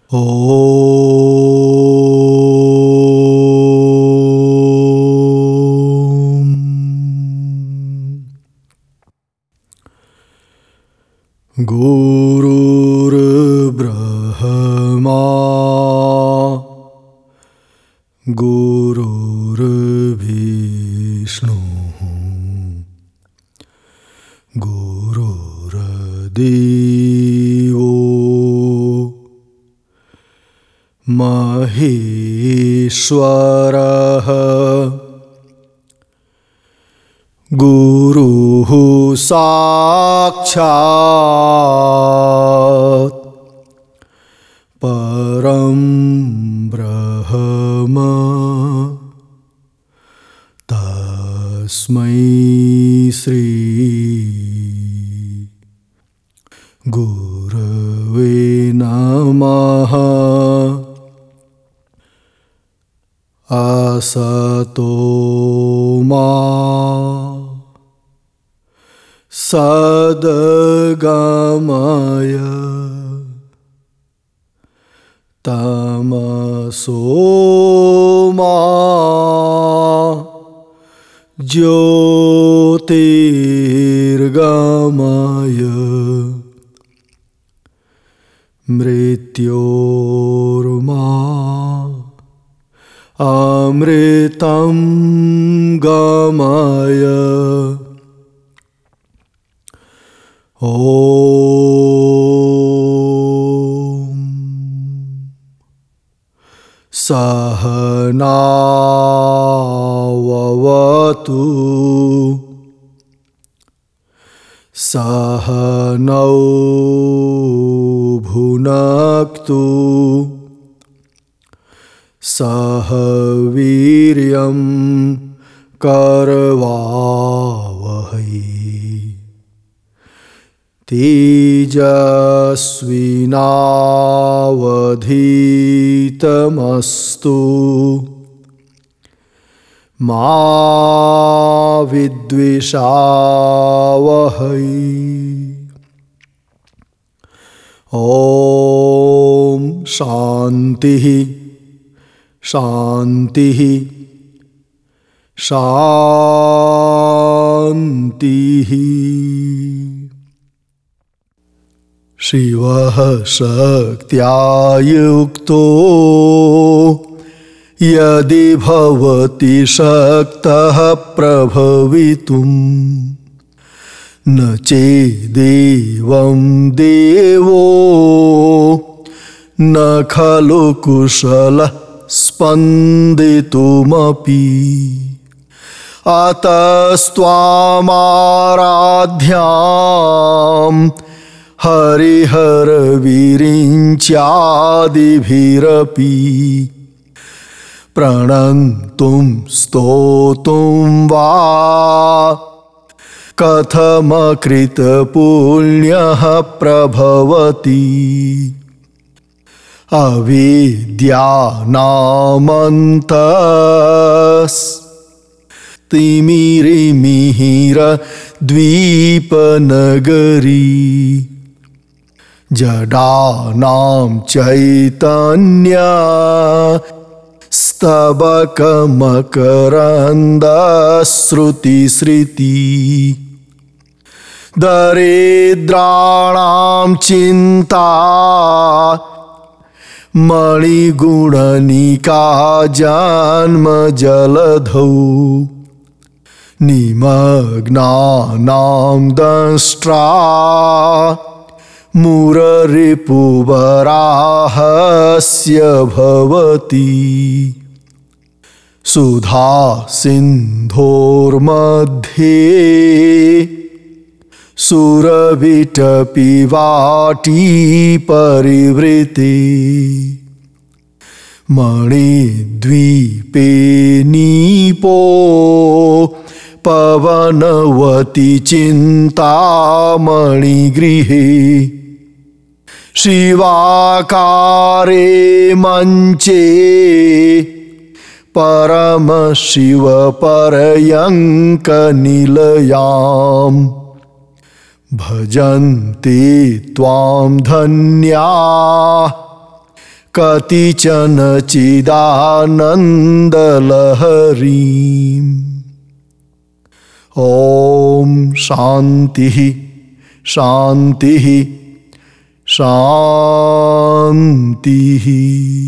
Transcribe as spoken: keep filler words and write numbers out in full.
Om. Gurur Brahma Gurur Vishnu Gurur Devo Maheshwaraha Guruhu Sakshāt Param Brahma Tasmai Sri Gurave Namaha Asato Ma Sadgamaya Tamaso Ma Jyotirgamaya Mrityorma Amritam Gamaya Om. Sahana Vavatu Sahanau Bhunaktu Sahaviryam Karavavahai Tejasvinavadhitamastu Ma Vidvishavahai. Om Shantihi Shantihi Shantihi. Shivaha Shaktya Yukto Yadi Bhavati Shaktaha Prabhavitum Na Chedevam Devo Na Khalu Kushala Spanditumapi Atastvamadhyam Harihara Virinchadibhirapi Pranantum stotum va Kathamakrita pulyaha prabhavati Avidya namantas Timirimihira dvipanagari Jadanam Chaitanya Stabakamakaranda Sruti Sriti Daridranam Chinta Manigunanika Janma Jaladhau Nimagnanam Dastra Muraripuvarahasya bhavati Sudha Sindhor madhye Suravitapi vati parivriti Mani dvipe nipo Pavanavati chintamani grihe Shivakare manche Parama Shiva Parayanka Nilayam Bhajanti Tvam Dhanya कतिचन चिदानन्दलहरीम्। ॐ शान्तिः शान्तिः शान्तिः।